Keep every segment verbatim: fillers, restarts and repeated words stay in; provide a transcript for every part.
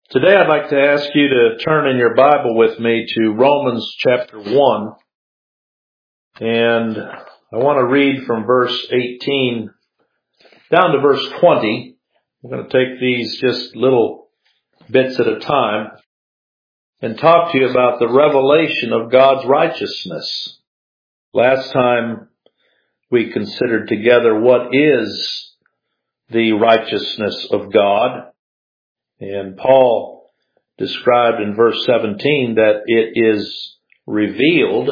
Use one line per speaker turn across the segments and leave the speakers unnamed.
Today I'd like to ask you to turn in your Bible with me to Romans chapter one. And I want to read from verse eighteen down to verse twenty. I'm going to take these just little bits at a time and talk to you about the revelation of God's righteousness. Last time we considered together what is the righteousness of God. And Paul described in verse seventeen that it is revealed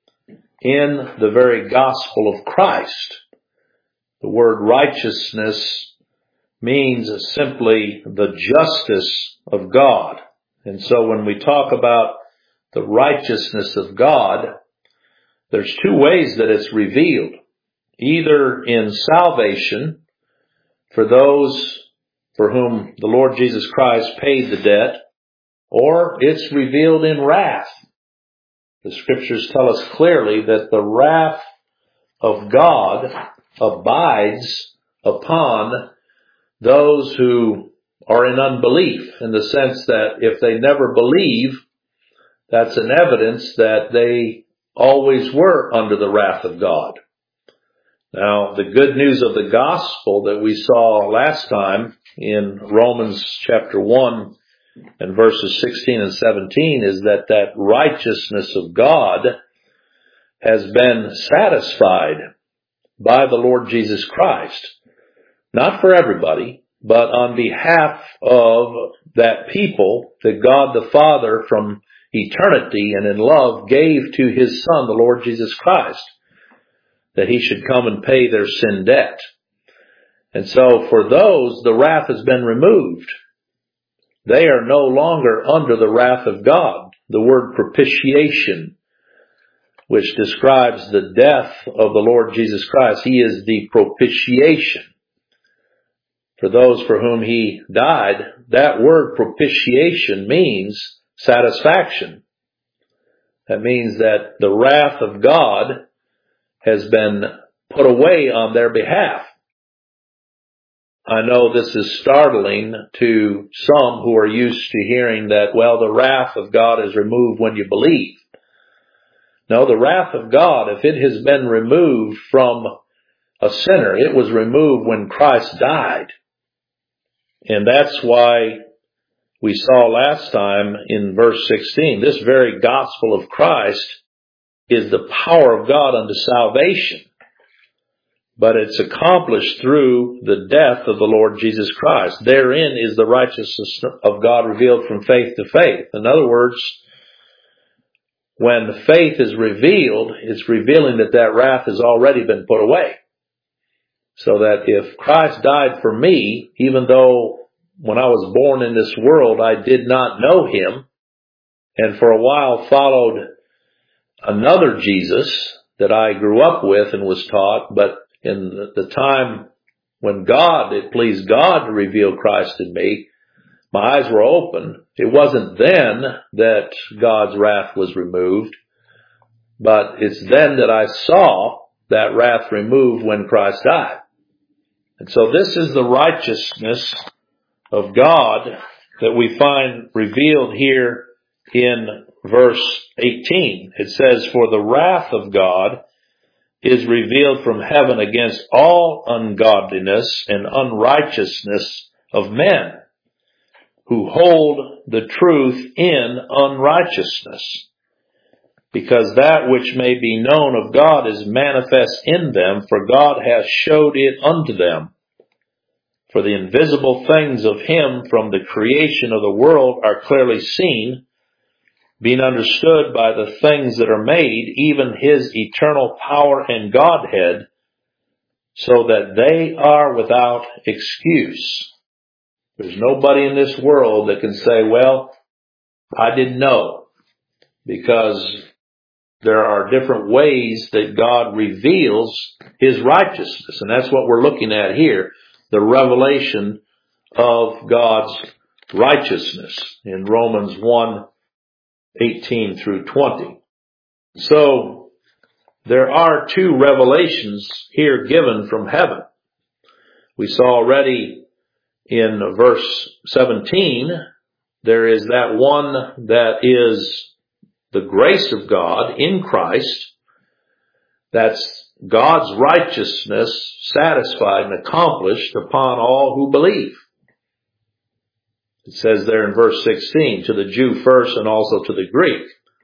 in the very gospel of Christ. The word righteousness means simply the justice of God. And so when we talk about the righteousness of God, there's two ways that it's revealed. Either in salvation for those for whom the Lord Jesus Christ paid the debt, or it's revealed in wrath. The scriptures tell us clearly that the wrath of God abides upon those who are in unbelief, in the sense that if they never believe, that's an evidence that they always were under the wrath of God. Now, the good news of the gospel that we saw last time in Romans chapter one and verses sixteen and seventeen is that that righteousness of God has been satisfied by the Lord Jesus Christ. Not for everybody, but on behalf of that people that God the Father from eternity and in love gave to His Son, the Lord Jesus Christ, that He should come and pay their sin debt. And so for those, the wrath has been removed. They are no longer under the wrath of God. The word propitiation, which describes the death of the Lord Jesus Christ, He is the propitiation. For those for whom He died, that word propitiation means satisfaction. That means that the wrath of God has been put away on their behalf. I know this is startling to some who are used to hearing that, well, the wrath of God is removed when you believe. No, the wrath of God, if it has been removed from a sinner, it was removed when Christ died. And that's why we saw last time in verse sixteen, this very gospel of Christ is the power of God unto salvation. But it's accomplished through the death of the Lord Jesus Christ. Therein is the righteousness of God revealed from faith to faith. In other words, when the faith is revealed, it's revealing that that wrath has already been put away. So that if Christ died for me, even though when I was born in this world I did not know Him, and for a while followed another Jesus that I grew up with and was taught, but in the time when God, it pleased God to reveal Christ in me, my eyes were open. It wasn't then that God's wrath was removed, but it's then that I saw that wrath removed when Christ died. And so this is the righteousness of God that we find revealed here in verse eighteen. It says, "For the wrath of God is revealed from heaven against all ungodliness and unrighteousness of men, who hold the truth in unrighteousness. Because that which may be known of God is manifest in them, for God hath showed it unto them. For the invisible things of Him from the creation of the world are clearly seen, being understood by the things that are made, even His eternal power and Godhead, so that they are without excuse." There's nobody in this world that can say, well, I didn't know, because there are different ways that God reveals His righteousness. And that's what we're looking at here, the revelation of God's righteousness in Romans one, eighteen through twenty. So there are two revelations here given from heaven. We saw already in verse seventeen there is that one that is the grace of God in Christ. That's God's righteousness satisfied and accomplished upon all who believe. It says there in verse sixteen, to the Jew first and also to the Greek.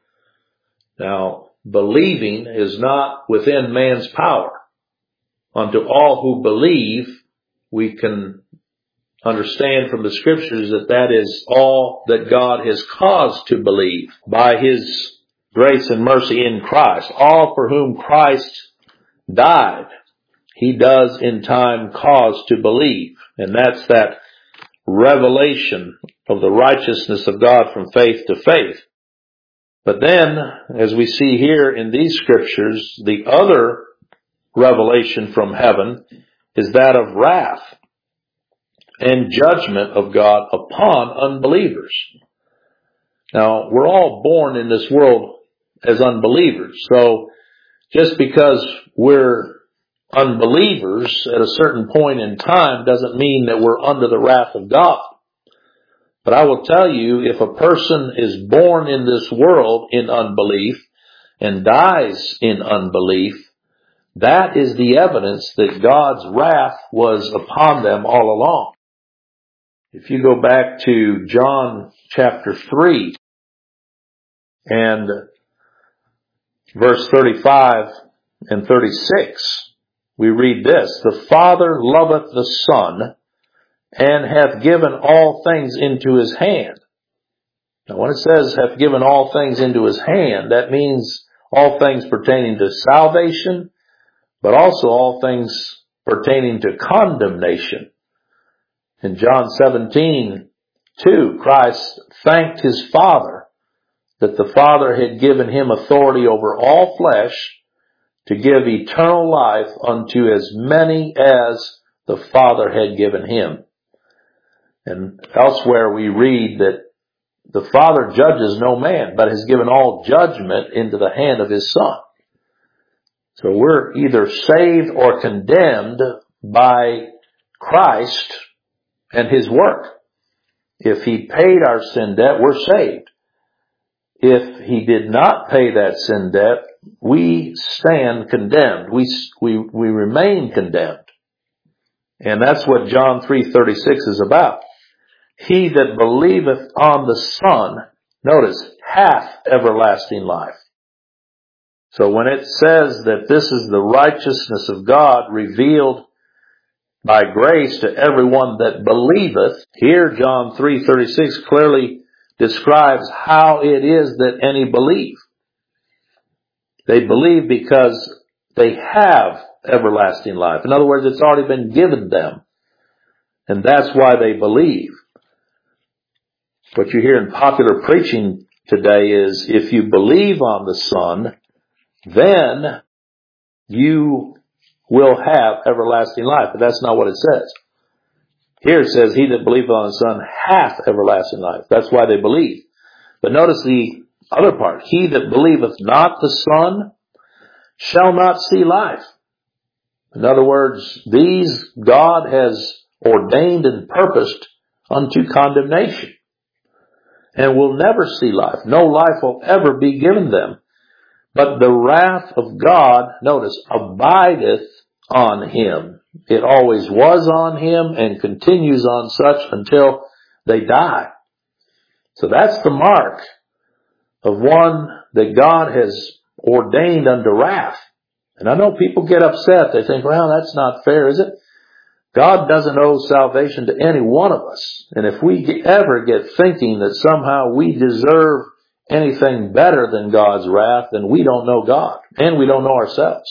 Now, believing is not within man's power. Unto all who believe, we can understand from the scriptures that that is all that God has caused to believe by His grace and mercy in Christ. All for whom Christ died, He does in time cause to believe. And that's that revelation of the righteousness of God from faith to faith. But then, as we see here in these scriptures, the other revelation from heaven is that of wrath and judgment of God upon unbelievers. Now, we're all born in this world as unbelievers. So, just because we're unbelievers at a certain point in time doesn't mean that we're under the wrath of God. But I will tell you, if a person is born in this world in unbelief and dies in unbelief, that is the evidence that God's wrath was upon them all along. If you go back to John chapter three and verse thirty-five and thirty-six, we read this, the Father loveth the Son, and hath given all things into His hand. Now when it says hath given all things into His hand, that means all things pertaining to salvation, but also all things pertaining to condemnation. In John seventeen two, Christ thanked His Father that the Father had given Him authority over all flesh to give eternal life unto as many as the Father had given Him. And elsewhere we read that the Father judges no man, but has given all judgment into the hand of His Son. So we're either saved or condemned by Christ and His work. If He paid our sin debt, we're saved. If He did not pay that sin debt, we stand condemned. We, we, we remain condemned. And that's what John three thirty-six is about. He that believeth on the Son, notice, hath everlasting life. So when it says that this is the righteousness of God revealed by grace to everyone that believeth, here John three thirty-six clearly describes how it is that any believe. They believe because they have everlasting life. In other words, it's already been given them. And that's why they believe. What you hear in popular preaching today is if you believe on the Son, then you will have everlasting life. But that's not what it says. Here it says, he that believeth on the Son hath everlasting life. That's why they believe. But notice the other part. He that believeth not the Son shall not see life. In other words, these God has ordained and purposed unto condemnation, and will never see life. No life will ever be given them. But the wrath of God, notice, abideth on him. It always was on him and continues on such until they die. So that's the mark of one that God has ordained unto wrath. And I know people get upset. They think, well, that's not fair, is it? God doesn't owe salvation to any one of us. And if we ever get thinking that somehow we deserve anything better than God's wrath, then we don't know God. And we don't know ourselves.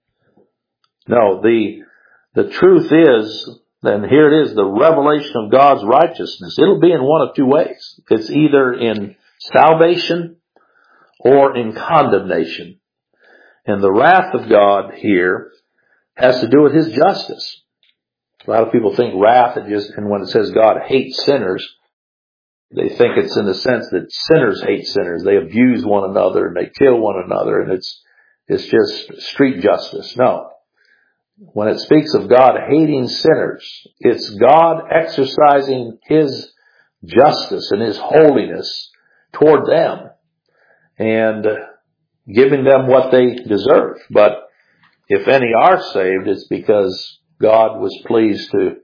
No, the, the truth is, and here it is, the revelation of God's righteousness. It'll be in one of two ways. It's either in salvation or in condemnation. And the wrath of God here has to do with His justice. A lot of people think wrath, it just, and when it says God hates sinners, they think it's in the sense that sinners hate sinners. They abuse one another and they kill one another, and it's, it's just street justice. No. When it speaks of God hating sinners, it's God exercising His justice and His holiness toward them and giving them what they deserve. But if any are saved, it's because God was pleased to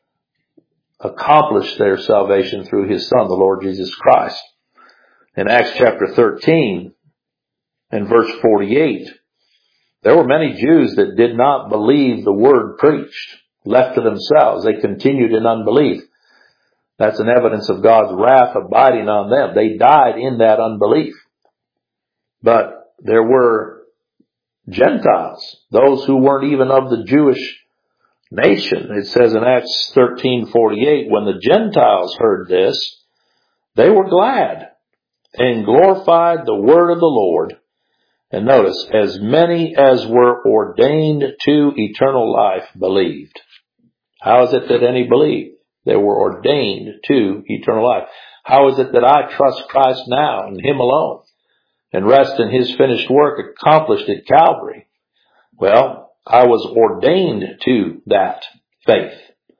accomplish their salvation through His Son, the Lord Jesus Christ. In Acts chapter thirteen and verse forty-eight, there were many Jews that did not believe the word preached. Left to themselves, they continued in unbelief. That's an evidence of God's wrath abiding on them. They died in that unbelief. But there were Gentiles, those who weren't even of the Jewish nation. It says in Acts thirteen forty-eight, when the Gentiles heard this, they were glad and glorified the word of the Lord. And notice, as many as were ordained to eternal life believed. How is it that any believed? They were ordained to eternal life. How is it that I trust Christ now and Him alone and rest in His finished work accomplished at Calvary? Well, I was ordained to that faith.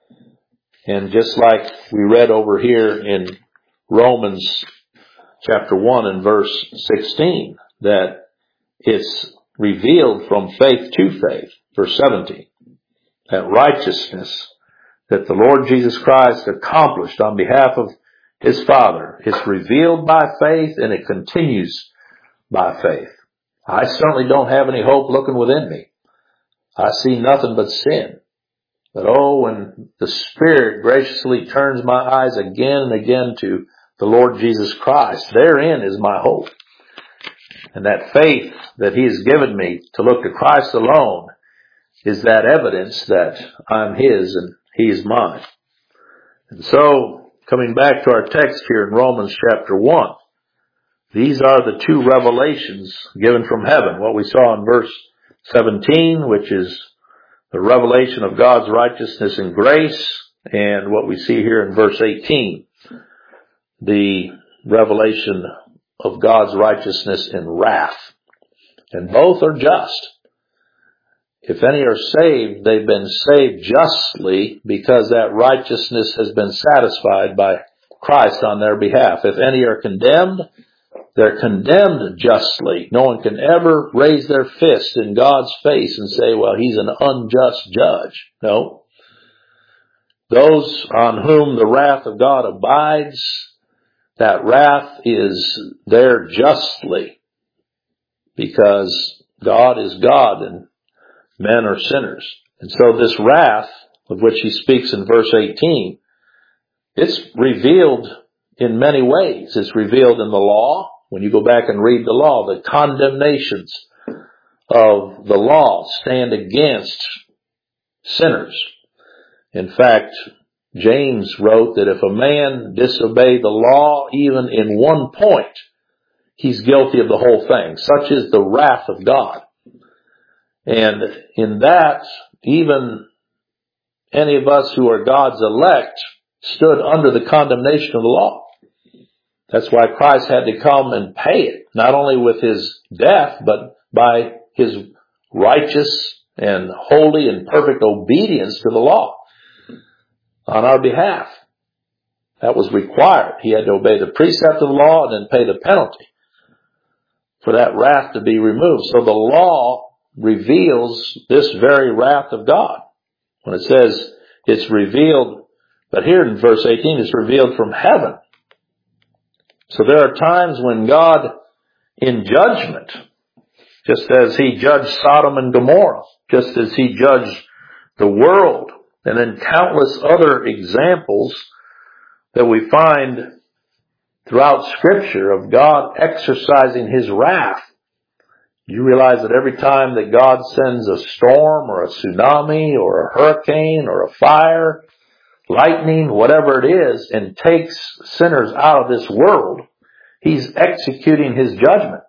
And just like we read over here in Romans chapter one and verse sixteen, that it's revealed from faith to faith, verse seventeen, that righteousness that the Lord Jesus Christ accomplished on behalf of His Father, it's revealed by faith and it continues by faith. I certainly don't have any hope looking within me. I see nothing but sin. But oh, when the Spirit graciously turns my eyes again and again to the Lord Jesus Christ, therein is my hope. And that faith that He has given me to look to Christ alone is that evidence that I'm His and He is mine. And so, coming back to our text here in Romans chapter one, these are the two revelations given from heaven. What we saw in verse seventeen, which is the revelation of God's righteousness and grace, and what we see here in verse eighteen, the revelation of God's righteousness and wrath. And both are just. If any are saved, they've been saved justly because that righteousness has been satisfied by Christ on their behalf. If any are condemned, they're condemned justly. No one can ever raise their fist in God's face and say, well, He's an unjust judge. No. Those on whom the wrath of God abides, that wrath is there justly because God is God and men are sinners. And so this wrath of which he speaks in verse eighteen, it's revealed in many ways. It's revealed in the law. When you go back and read the law, the condemnations of the law stand against sinners. In fact, James wrote that if a man disobey the law even in one point, he's guilty of the whole thing. Such is the wrath of God. And in that, even any of us who are God's elect stood under the condemnation of the law. That's why Christ had to come and pay it, not only with His death, but by His righteous and holy and perfect obedience to the law on our behalf. That was required. He had to obey the precept of the law and then pay the penalty for that wrath to be removed. So the law reveals this very wrath of God. When it says it's revealed, but here in verse eighteen, it's revealed from heaven. So there are times when God, in judgment, just as He judged Sodom and Gomorrah, just as He judged the world, and then countless other examples that we find throughout Scripture of God exercising His wrath. You realize that every time that God sends a storm or a tsunami or a hurricane or a fire, lightning, whatever it is, and takes sinners out of this world, He's executing His judgment.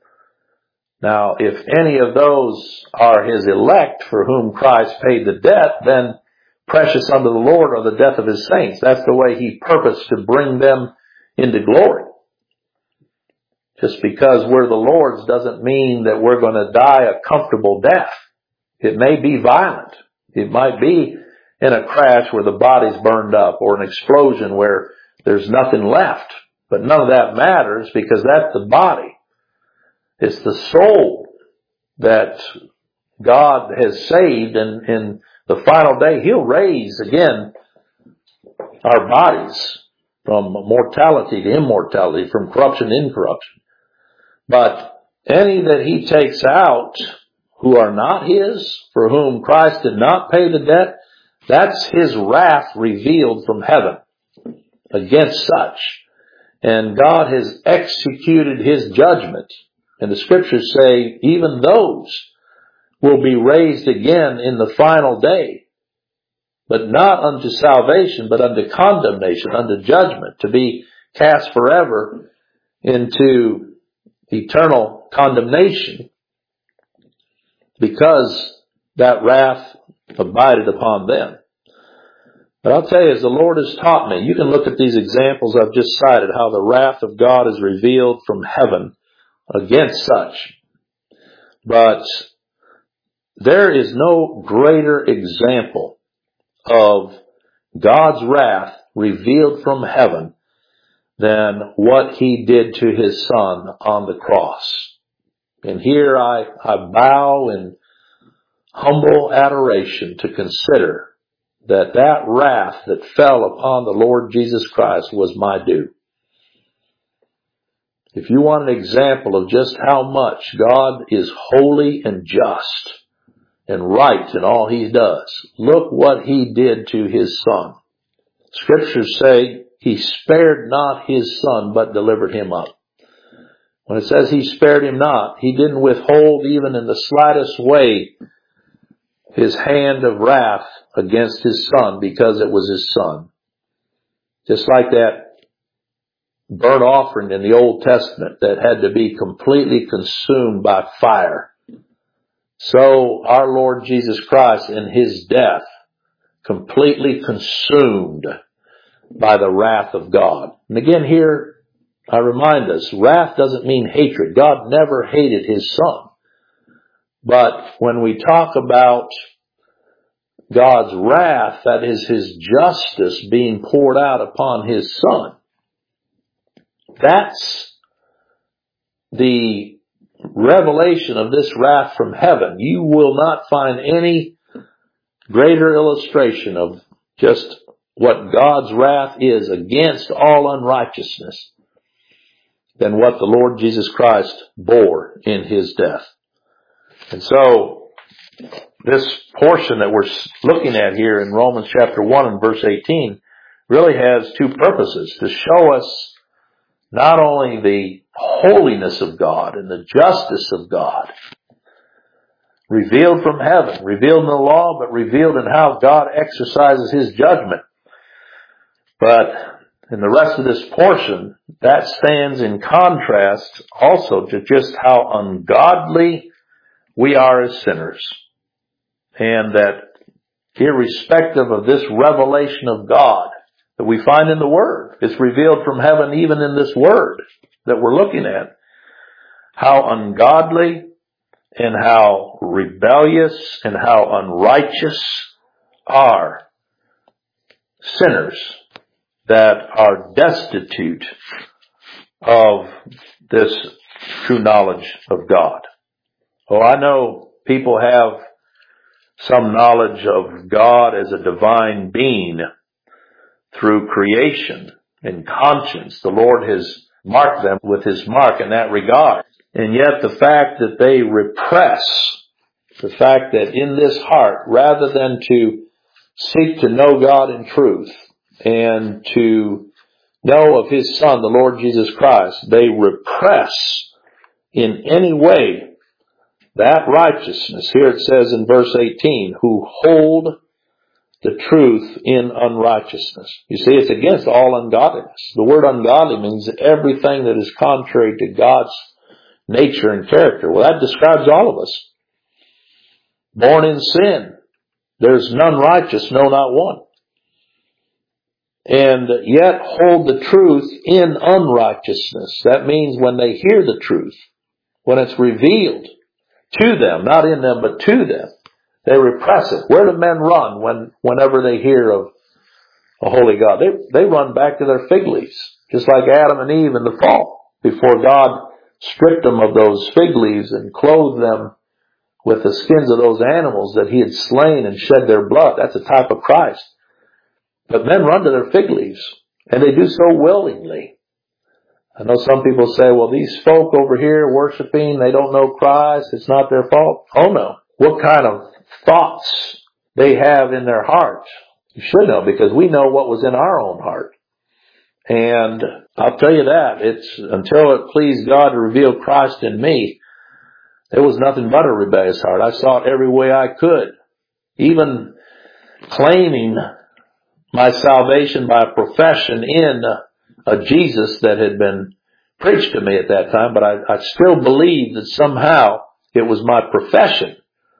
Now, if any of those are His elect for whom Christ paid the debt, then precious unto the Lord are the death of His saints. That's the way He purposed to bring them into glory. Just because we're the Lord's doesn't mean that we're going to die a comfortable death. It may be violent. It might be in a crash where the body's burned up, or an explosion where there's nothing left. But none of that matters because that's the body. It's the soul that God has saved, and in the final day He'll raise again our bodies from mortality to immortality, from corruption to incorruption. But any that He takes out who are not His, for whom Christ did not pay the debt, that's His wrath revealed from heaven against such. And God has executed His judgment. And the Scriptures say even those will be raised again in the final day, but not unto salvation, but unto condemnation, unto judgment, to be cast forever into eternal condemnation, because that wrath abided upon them. But I'll tell you, as the Lord has taught me, you can look at these examples I've just cited, how the wrath of God is revealed from heaven against such. But there is no greater example of God's wrath revealed from heaven than what He did to His Son on the cross. And here I, I bow in humble adoration to consider that that wrath that fell upon the Lord Jesus Christ was my due. If you want an example of just how much God is holy and just and right in all He does, look what He did to His Son. Scriptures say He spared not His Son, but delivered Him up. When it says He spared Him not, He didn't withhold even in the slightest way His hand of wrath against His Son, because it was His Son. Just like that burnt offering in the Old Testament that had to be completely consumed by fire, so our Lord Jesus Christ in His death completely consumed by the wrath of God. And again here I remind us, wrath doesn't mean hatred. God never hated His Son. But when we talk about God's wrath, that is His justice being poured out upon His Son. That's the revelation of this wrath from heaven. You will not find any greater illustration of just what God's wrath is against all unrighteousness than what the Lord Jesus Christ bore in His death. And so, this portion that we're looking at here in Romans chapter one and verse eighteen really has two purposes: to show us not only the holiness of God and the justice of God, revealed from heaven, revealed in the law, but revealed in how God exercises His judgment. But in the rest of this portion, that stands in contrast also to just how ungodly we are as sinners. And that irrespective of this revelation of God that we find in the Word, it's revealed from heaven even in this Word that we're looking at, how ungodly and how rebellious and how unrighteous are sinners that are destitute of this true knowledge of God. Oh, I know people have some knowledge of God as a divine being through creation and conscience. The Lord has marked them with His mark in that regard. And yet the fact that they repress, the fact that in this heart, rather than to seek to know God in truth and to know of His Son, the Lord Jesus Christ, they repress in any way that righteousness. Here it says in verse eighteen, who hold the truth in unrighteousness. You see, it's against all ungodliness. The word ungodly means everything that is contrary to God's nature and character. Well, that describes all of us. Born in sin. There's none righteous, no, not one. And yet hold the truth in unrighteousness. That means when they hear the truth, when it's revealed to them, not in them, but to them, they repress it. Where do men run when, whenever they hear of a holy God. They, they run back to their fig leaves, just like Adam and Eve in the fall, before God stripped them of those fig leaves and clothed them with the skins of those animals that he had slain and shed their blood. That's a type of Christ. But men run to their fig leaves, and they do so willingly. I know some people say, well, these folk over here worshiping, they don't know Christ, it's not their fault. Oh no. What kind of thoughts they have in their heart? You should know, because we know what was in our own heart. And I'll tell you that, it's until it pleased God to reveal Christ in me, there was nothing but a rebellious heart. I saw it every way I could. Even claiming my salvation by profession in a Jesus that had been preached to me at that time, but I, I still believed that somehow it was my profession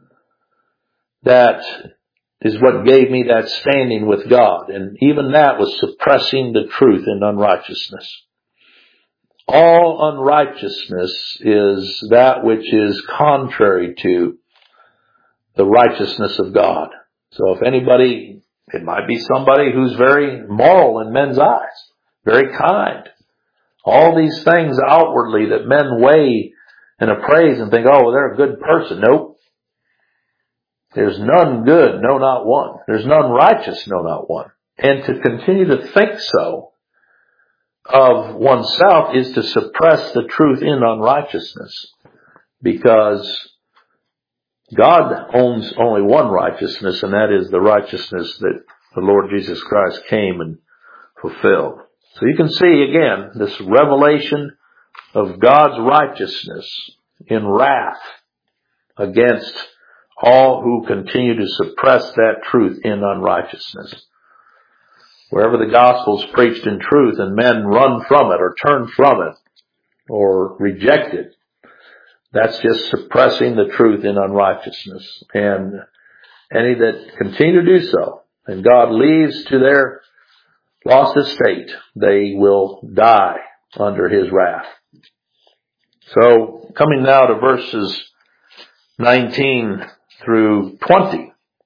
that is what gave me that standing with God. And even that was suppressing the truth in unrighteousness. All unrighteousness is that which is contrary to the righteousness of God. So if anybody, it might be somebody who's very moral in men's eyes, very kind. All these things outwardly that men weigh and appraise and think, oh, well, they're a good person. Nope. There's none good, no, not one. There's none righteous, no, not one. And to continue to think so of oneself is to suppress the truth in unrighteousness, because God owns only one righteousness, and that is the righteousness that the Lord Jesus Christ came and fulfilled. So you can see again this revelation of God's righteousness in wrath against all who continue to suppress that truth in unrighteousness. Wherever the gospel is preached in truth and men run from it or turn from it or reject it, that's just suppressing the truth in unrighteousness. And any that continue to do so, and God leaves to their lost estate, they will die under his wrath. So, coming now to verses nineteen through twenty.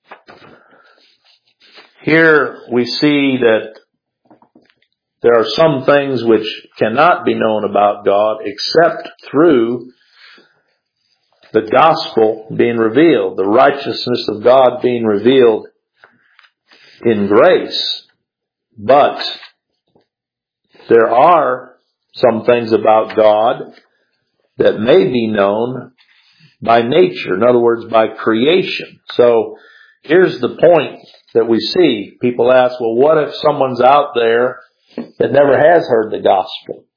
Here we see that there are some things which cannot be known about God except through the gospel being revealed, the righteousness of God being revealed in grace. But there are some things about God that may be known by nature, in other words, by creation. So here's the point that we see. People ask, well, what if someone's out there that never has heard the gospel?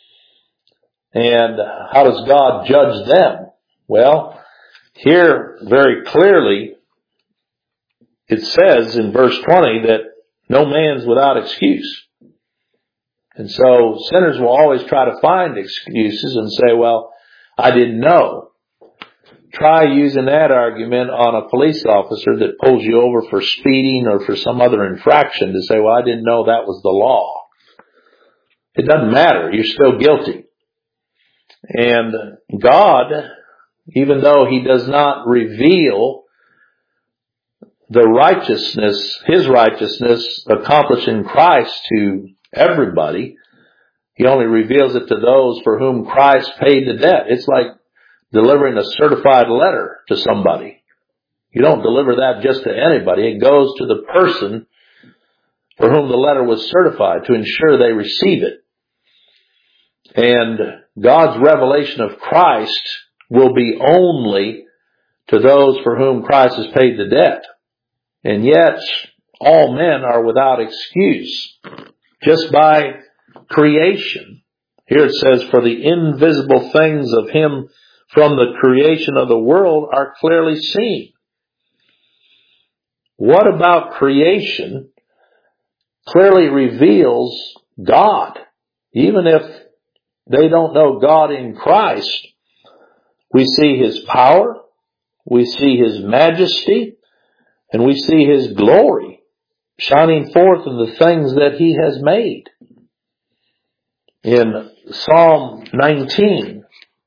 And how does God judge them? Well, here very clearly it says in verse twenty that no man's without excuse. And so sinners will always try to find excuses and say, well, I didn't know. Try using that argument on a police officer that pulls you over for speeding or for some other infraction to say, well, I didn't know that was the law. It doesn't matter. You're still guilty. And God, even though he does not reveal the righteousness, his righteousness accomplished in Christ to everybody, he only reveals it to those for whom Christ paid the debt. It's like delivering a certified letter to somebody. You don't deliver that just to anybody. It goes to the person for whom the letter was certified to ensure they receive it. And God's revelation of Christ will be only to those for whom Christ has paid the debt. And yet, all men are without excuse just by creation. Here it says, for the invisible things of him from the creation of the world are clearly seen. What about creation clearly reveals God? Even if they don't know God in Christ, we see his power, we see his majesty, and we see his glory shining forth in the things that he has made. In Psalm nineteen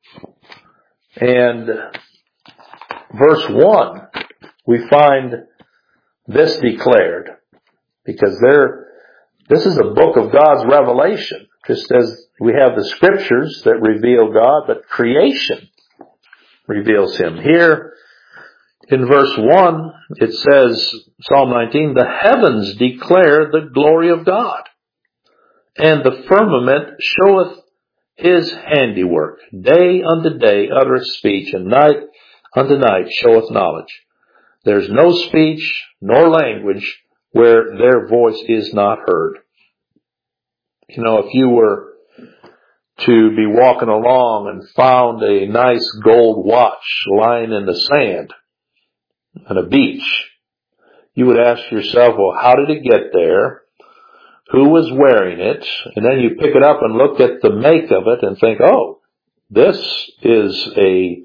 and verse one, we find this declared, because there This is a book of God's revelation. Just as we have the scriptures that reveal God, but creation reveals Him. Here in verse one, it says, Psalm nineteen, the heavens declare the glory of God, and the firmament showeth His handiwork. Day unto day uttereth speech, and night unto night showeth knowledge. There's no speech nor language where their voice is not heard. You know, if you were to be walking along and found a nice gold watch lying in the sand on a beach, you would ask yourself, well, how did it get there? Who was wearing it? And then you pick it up and look at the make of it and think, oh, this is a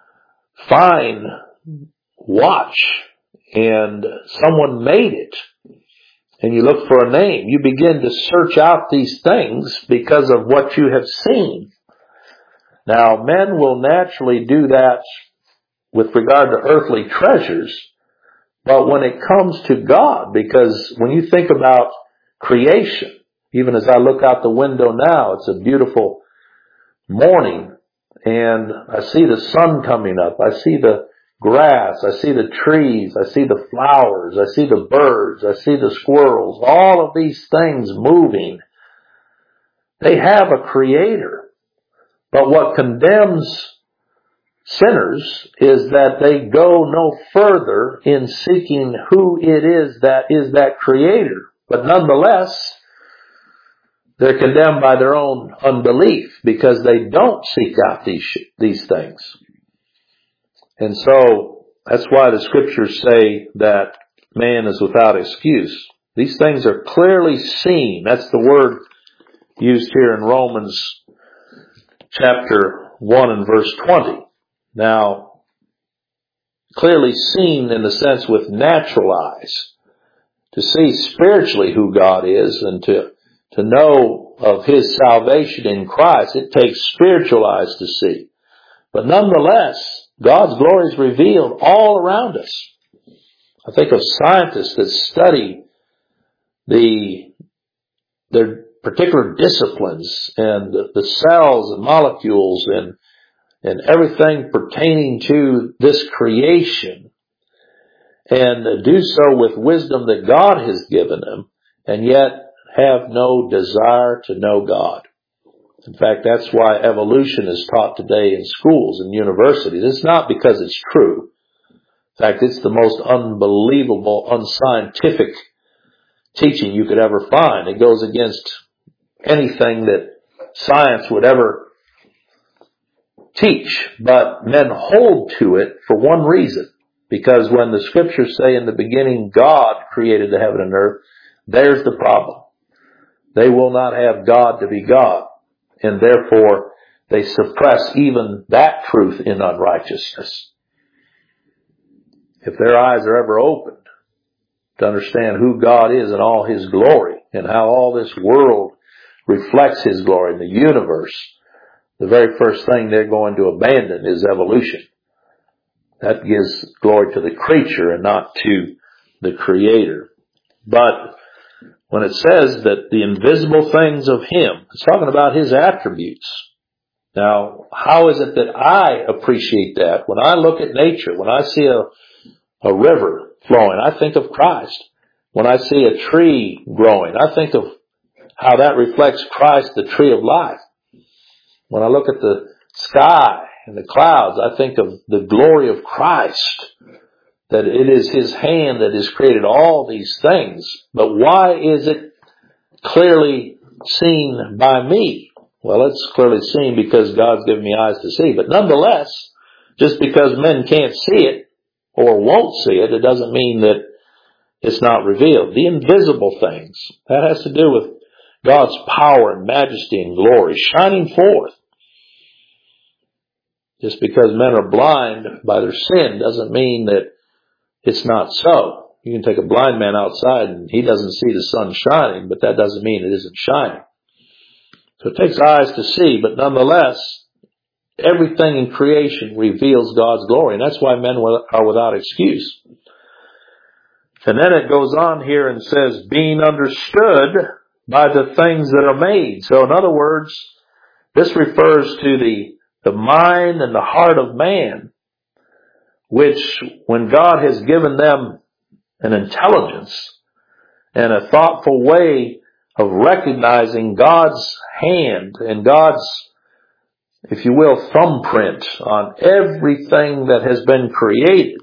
fine watch and someone made it. And you look for a name. You begin to search out these things because of what you have seen. Now, men will naturally do that with regard to earthly treasures, but when it comes to God, because when you think about creation, even as I look out the window now, it's a beautiful morning, and I see the sun coming up. I see the grass. I see the trees. I see the flowers. I see the birds. I see the squirrels. All of these things moving. They have a creator. But what condemns sinners is that they go no further in seeking who it is that is that creator. But nonetheless, they're condemned by their own unbelief because they don't seek out these these things. And so that's why the scriptures say that man is without excuse. These things are clearly seen. That's the word used here in Romans chapter one and verse twenty. Now, clearly seen in the sense with natural eyes. To see spiritually who God is and to, to know of His salvation in Christ, it takes spiritual eyes to see. But nonetheless, God's glory is revealed all around us. I think of scientists that study the their particular disciplines and the, the cells and molecules and and everything pertaining to this creation, and do so with wisdom that God has given them, and yet have no desire to know God. In fact, that's why evolution is taught today in schools and universities. It's not because it's true. In fact, it's the most unbelievable, unscientific teaching you could ever find. It goes against anything that science would ever teach. But men hold to it for one reason. Because when the scriptures say in the beginning God created the heaven and earth, there's the problem. They will not have God to be God. And therefore, they suppress even that truth in unrighteousness. If their eyes are ever opened to understand who God is and all His glory, and how all this world reflects His glory in the universe, the very first thing they're going to abandon is evolution. That gives glory to the creature and not to the Creator. But when it says that the invisible things of Him, it's talking about His attributes. Now, how is it that I appreciate that? When I look at nature, when I see a, a river flowing, I think of Christ. When I see a tree growing, I think of how that reflects Christ, the tree of life. When I look at the sky and the clouds, I think of the glory of Christ, that it is His hand that has created all these things. But why is it clearly seen by me? Well, it's clearly seen because God's given me eyes to see. But nonetheless, just because men can't see it or won't see it, it doesn't mean that it's not revealed. The invisible things, that has to do with God's power and majesty and glory shining forth. Just because men are blind by their sin doesn't mean that it's not so. You can take a blind man outside and he doesn't see the sun shining, but that doesn't mean it isn't shining. So it takes eyes to see, but nonetheless, everything in creation reveals God's glory, and that's why men are without excuse. And then it goes on here and says, being understood by the things that are made. So in other words, this refers to the, the mind and the heart of man, which when God has given them an intelligence and a thoughtful way of recognizing God's hand and God's, if you will, thumbprint on everything that has been created,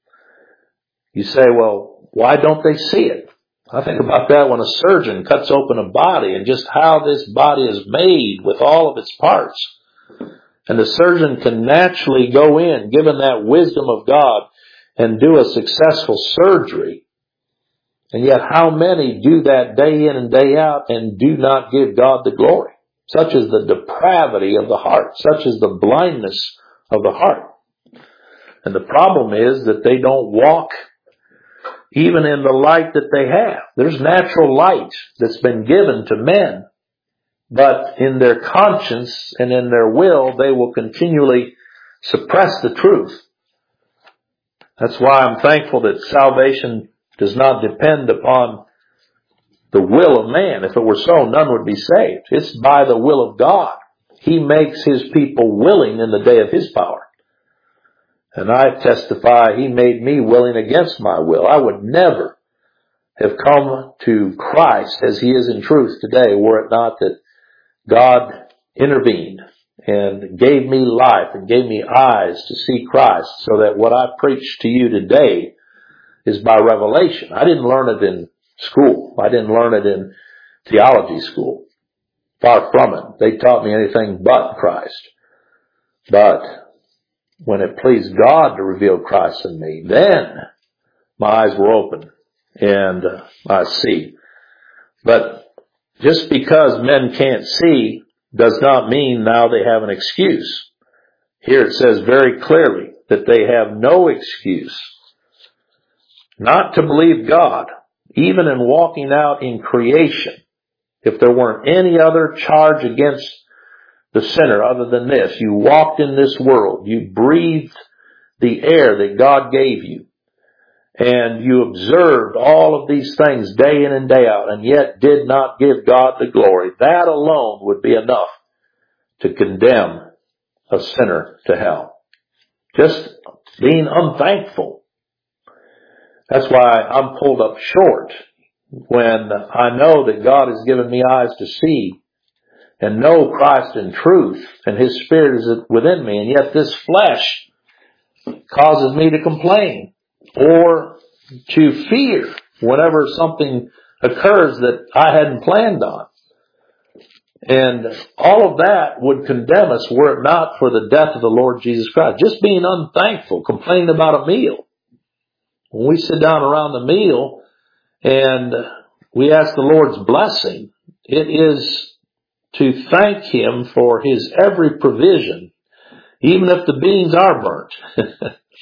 you say, well, why don't they see it? I think about that when a surgeon cuts open a body and just how this body is made with all of its parts. And the surgeon can naturally go in, given that wisdom of God, and do a successful surgery. And yet how many do that day in and day out and do not give God the glory? Such is the depravity of the heart. Such is the blindness of the heart. And the problem is that they don't walk even in the light that they have. There's natural light that's been given to men. But in their conscience and in their will, they will continually suppress the truth. That's why I'm thankful that salvation does not depend upon the will of man. If it were so, none would be saved. It's by the will of God. He makes His people willing in the day of His power. And I testify He made me willing against my will. I would never have come to Christ as He is in truth today were it not that God intervened and gave me life and gave me eyes to see Christ, so that what I preach to you today is by revelation. I didn't learn it in school. I didn't learn it in theology school. Far from it. They taught me anything but Christ. But when it pleased God to reveal Christ in me, then my eyes were open and uh, I see. But just because men can't see does not mean now they have an excuse. Here it says very clearly that they have no excuse not to believe God, even in walking out in creation. If there weren't any other charge against the sinner other than this, you walked in this world, you breathed the air that God gave you, and you observed all of these things day in and day out, and yet did not give God the glory, that alone would be enough to condemn a sinner to hell. Just being unthankful. That's why I'm pulled up short when I know that God has given me eyes to see and know Christ in truth, and His Spirit is within me, and yet this flesh causes me to complain or to fear whenever something occurs that I hadn't planned on. And all of that would condemn us were it not for the death of the Lord Jesus Christ. Just being unthankful, complaining about a meal. When we sit down around the meal and we ask the Lord's blessing, it is to thank Him for His every provision, even if the beans are burnt.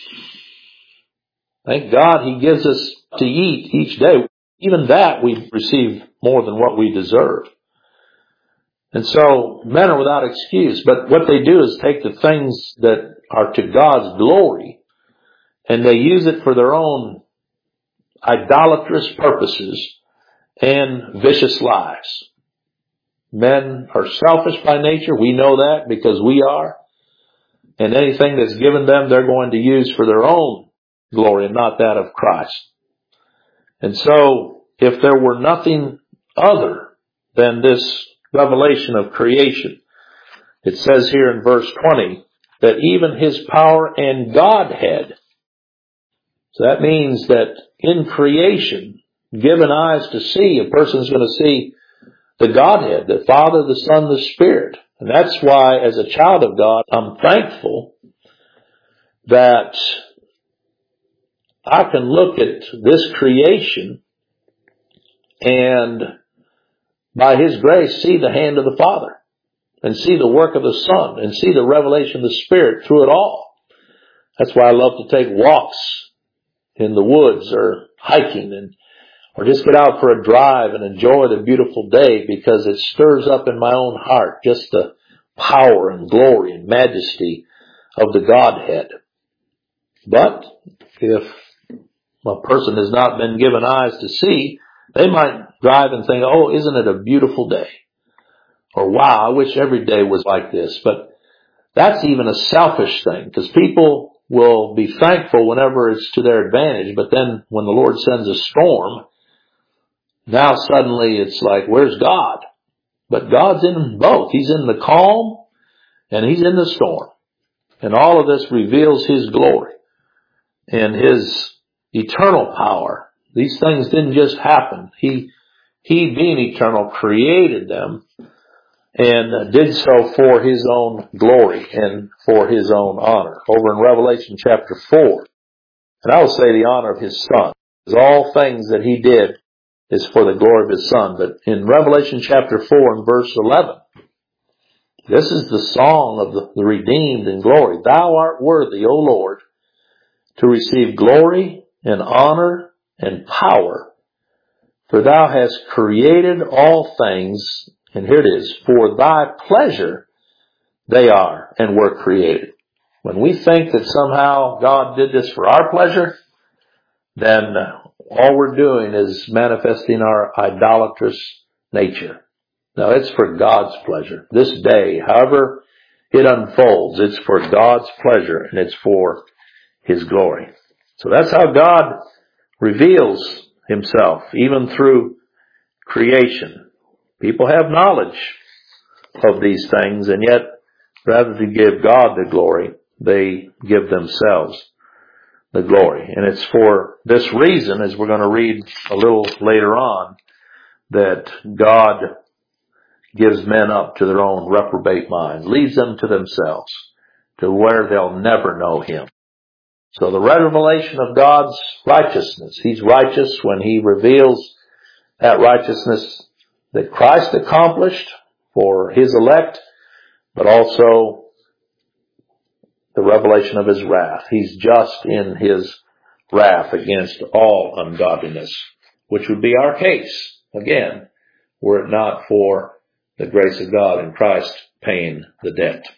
Thank God He gives us to eat each day. Even that we receive more than what we deserve. And so men are without excuse, but what they do is take the things that are to God's glory and they use it for their own idolatrous purposes and vicious lives. Men are selfish by nature. We know that because we are. And anything that's given them, they're going to use for their own glory and not that of Christ. And so, if there were nothing other than this revelation of creation, it says here in verse twenty that even His power and Godhead. So that means that in creation, given eyes to see, a person's going to see the Godhead, the Father, the Son, the Spirit. And that's why, as a child of God, I'm thankful that I can look at this creation and by His grace see the hand of the Father and see the work of the Son and see the revelation of the Spirit through it all. That's why I love to take walks in the woods or hiking and or just get out for a drive and enjoy the beautiful day, because it stirs up in my own heart just the power and glory and majesty of the Godhead. But if a person has not been given eyes to see, They might drive and think, oh, isn't it a beautiful day? Or wow, I wish every day was like this. But that's even a selfish thing, because people will be thankful whenever it's to their advantage. But then when the Lord sends a storm, now suddenly it's like, where's God? But God's in both. He's in the calm and He's in the storm. And all of this reveals His glory and His eternal power. These things didn't just happen. He, He being eternal, created them and did so for His own glory and for His own honor. Over in Revelation chapter four, and I will say the honor of His Son. Because all things that He did is for the glory of His Son. But in Revelation chapter four and verse eleven, this is the song of the, the redeemed in glory. Thou art worthy, O Lord, to receive glory and honor and power. For Thou hast created all things, and here it is, for Thy pleasure they are and were created. When we think that somehow God did this for our pleasure, then all we're doing is manifesting our idolatrous nature. No, it's for God's pleasure. This day, however it unfolds, it's for God's pleasure and it's for His glory. So that's how God reveals Himself, even through creation. People have knowledge of these things, and yet rather than give God the glory, they give themselves the glory. And it's for this reason, as we're going to read a little later on, that God gives men up to their own reprobate minds, leads them to themselves, to where they'll never know Him. So the revelation of God's righteousness, He's righteous when He reveals that righteousness that Christ accomplished for His elect, but also the revelation of His wrath. He's just in His wrath against all ungodliness, which would be our case, again, were it not for the grace of God in Christ paying the debt.